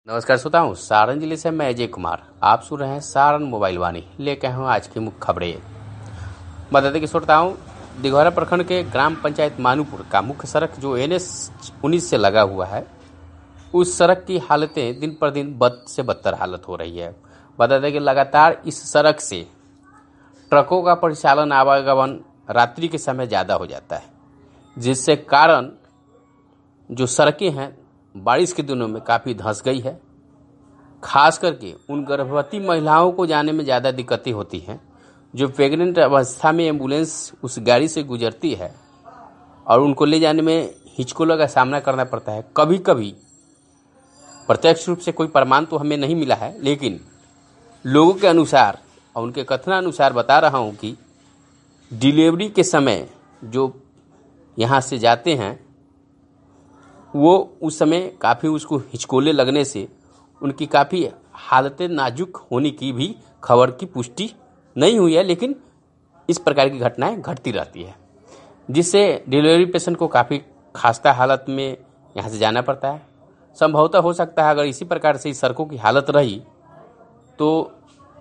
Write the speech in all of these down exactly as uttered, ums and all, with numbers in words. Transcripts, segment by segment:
नमस्कार श्रोताओं, सारण जिले से मैं अजय कुमार। आप सुन रहे हैं सारण मोबाइल वाणी। लेके आए हूं आज की मुख्य खबरें। बता दें कि श्रोताओं, दिघवारा प्रखंड के ग्राम पंचायत मानूपुर का मुख्य सड़क जो एन एच उन्नीस से लगा हुआ है, उस सड़क की हालतें दिन पर दिन बद से बदतर हालत हो रही है। बता दें कि लगातार इस सड़क से ट्रकों का परिचालन आवागमन रात्रि के समय ज़्यादा हो जाता है, जिससे कारण जो सड़कें हैं बारिश के दिनों में काफ़ी धंस गई है। खास करके उन गर्भवती महिलाओं को जाने में ज़्यादा दिक्कतें होती हैं जो प्रेग्नेंट अवस्था में एम्बुलेंस उस गाड़ी से गुजरती है और उनको ले जाने में हिचकोलों का सामना करना पड़ता है। कभी कभी प्रत्यक्ष रूप से कोई प्रमाण तो हमें नहीं मिला है, लेकिन लोगों के अनुसार और उनके कथनानुसार बता रहा हूँ कि डिलीवरी के समय जो यहाँ से जाते हैं वो उस समय काफ़ी उसको हिचकोले लगने से उनकी काफ़ी हालतें नाजुक होने की भी खबर की पुष्टि नहीं हुई है, लेकिन इस प्रकार की घटनाएं घटती रहती है, जिससे डिलीवरी पेशेंट को काफ़ी खास्ता हालत में यहाँ से जाना पड़ता है। संभवतः हो सकता है अगर इसी प्रकार से इस सड़कों की हालत रही तो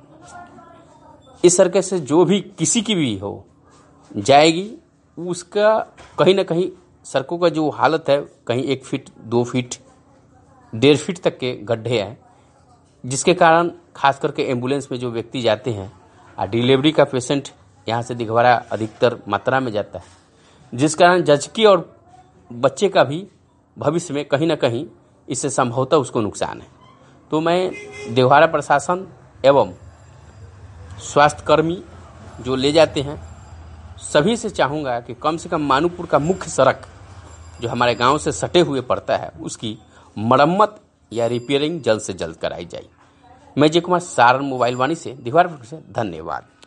इस सड़क से जो भी किसी की भी हो जाएगी, उसका कहीं ना कहीं सड़कों का जो हालत है, कहीं एक फीट दो फीट डेढ़ फीट तक के गड्ढे हैं, जिसके कारण खास करके एम्बुलेंस में जो व्यक्ति जाते हैं और डिलीवरी का पेशेंट यहाँ से दिघवारा अधिकतर मात्रा में जाता है, जिस कारण जचकी और बच्चे का भी भविष्य में कहीं ना कहीं इससे संभवतः उसको नुकसान है। तो मैं दिघवारा प्रशासन एवं स्वास्थ्यकर्मी जो ले जाते हैं सभी से चाहूँगा कि कम से कम मानूपुर का मुख्य सड़क जो हमारे गांव से सटे हुए पड़ता है, उसकी मरम्मत या रिपेयरिंग जल्द से जल्द कराई जाए। मैं अजय कुमार, सारण मोबाइल वाणी से दिघवारा से, धन्यवाद।